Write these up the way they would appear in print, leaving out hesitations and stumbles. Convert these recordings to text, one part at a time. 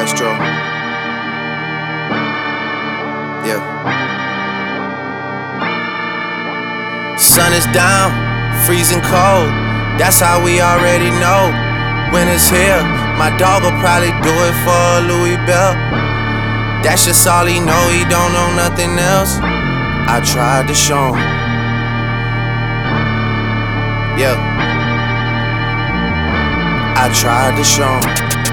Astro. Yeah. Sun is down, freezing cold. That's how we already know. Winter's here. My dog will probably do it for Louis Bell. That's just all he know. He don't know nothing else. I tried to show him. Yeah. I tried to show him.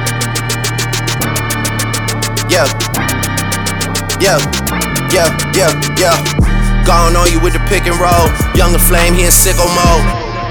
Yeah. Yeah. Yeah. Yeah. Yeah. Gone on you with the pick and roll. Younger Flame, he in sicko mode.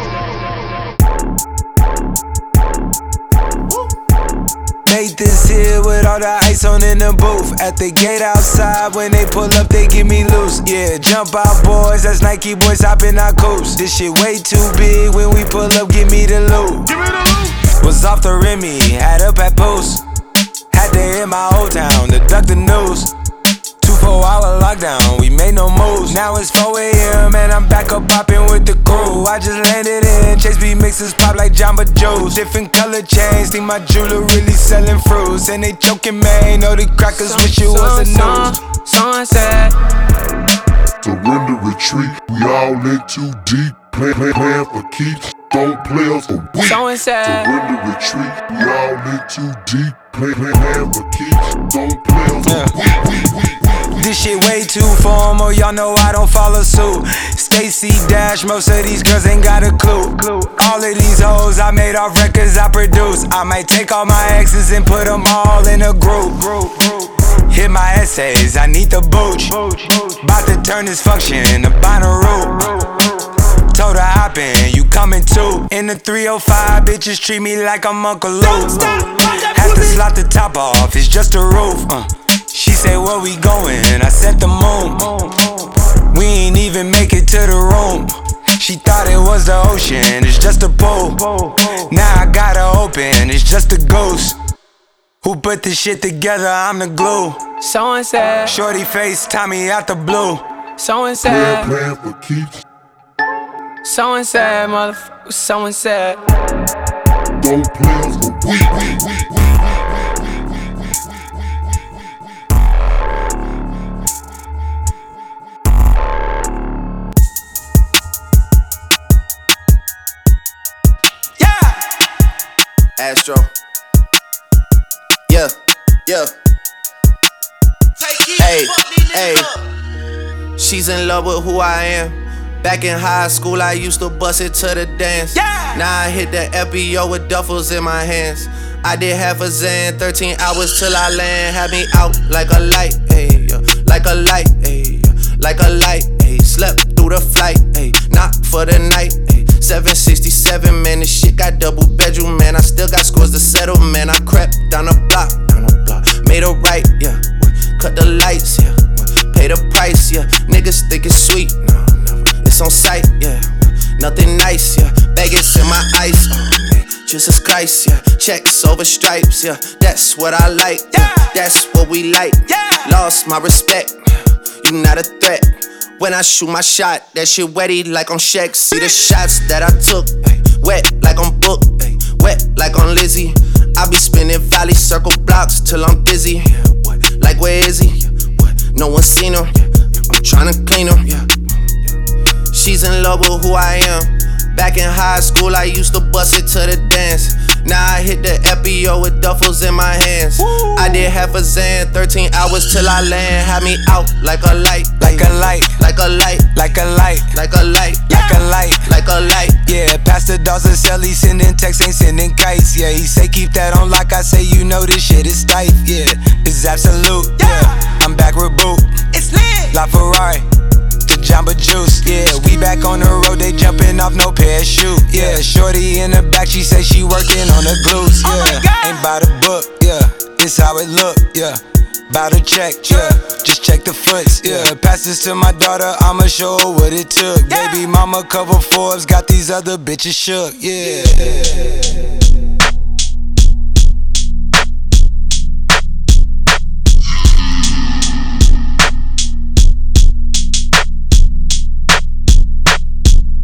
Made this here with all the ice on in the booth. At the gate outside, when they pull up, they give me loose. Yeah, jump out boys, that's Nike boys hopping our coops. This shit way too big, when we pull up, give me the loot. Was off the Remy, had up at Post. Had to hit my old town to duck the news. 2-4-hour lockdown, we made no moves. Now it's 4 a.m. and I'm back up popping with the crew. I just landed in, Chase B mixes pop like Jamba Juice. Different color chains, think my jeweler really selling fruits. And they choking, man, know the crackers wish it was a news. Sunset. Surrender, retreat, we all in too deep. Plan for keeps, don't play us for weak. Sunset. Surrender, retreat, we all in too deep. Plan for keeps, don't play us for weak. This shit way too formal, y'all know I don't follow suit. Stacy Dash, most of these girls ain't got a clue. All of these hoes I made off records I produce. I might take all my exes and put them all in a group. Hit my essays, I need the booch. Bout to turn this function into Bonnaroo. Told her hop in, you coming too. In the 305, bitches treat me like I'm Uncle Luke. Have to slot the top off, it's just a roof. She said, where we going? I said the moon. We ain't even make it to the room. She thought it was the ocean, it's just a pool. Now I gotta open, it's just a ghost. Who put this shit together? I'm the glue. Sunset. Shorty face, Tommy out the blue. Sunset. Plan for keeps, Sunset, motherfucker. Sunset. don't play us for weak. Astro. Yeah, yeah. Hey, hey. She's in love with who I am. Back in high school, I used to bust it to the dance. Now I hit the FBO with duffels in my hands. I did half a Zan, 13 hours till I land. Had me out like a light, ayy, yeah. Like a light, ayy, yeah. Like a light, ayy. Slept through the flight, ayy. Not for the night, ayy. 767, man, this shit got double bedroom, man. I still got scores to settle, man. I crept down the block, made a right, yeah. Cut the lights, yeah. Pay the price, yeah. Niggas think it's sweet, no, never. It's on sight, yeah. Nothing nice, yeah. Vegas in my ice, oh man. Jesus Christ, yeah. Checks over stripes, yeah. That's what I like, yeah. That's what we like, yeah. Lost my respect, you not a threat. When I shoot my shot, that shit wetty like on Shaq. See the shots that I took, ay, wet like on Book, ay, wet like on Lizzie. I be spinning valley circle blocks till I'm dizzy. Yeah, what? Like where is he? Yeah, what? No one seen him. Yeah, I'm tryna clean him. Yeah, yeah. She's in love with who I am. Back in high school, I used to bust it to the dance. Now I hit the FBO with duffels in my hands. Woo. I did half a Zan, 13 hours till I land. Had me out like a light, like a light, like a light, like a light, like a light, like a light, like a light. Yeah, Pastor Dawson sell, he sending texts, ain't sending kites. Yeah, he say keep that on like I say, you know this shit is tight. Yeah, it's absolute. Yeah, I'm back with Boot. It's lit. La Ferrari. Jamba Juice, yeah, we back on the road, they jumping off no parachute, yeah. Shorty in the back, she say she working on the glutes, yeah. Ain't by the book, yeah, it's how it look, yeah. Bout to check, yeah, just check the foots, yeah. Pass this to my daughter, I'ma show her what it took. Baby mama cover Forbes, got these other bitches shook, yeah.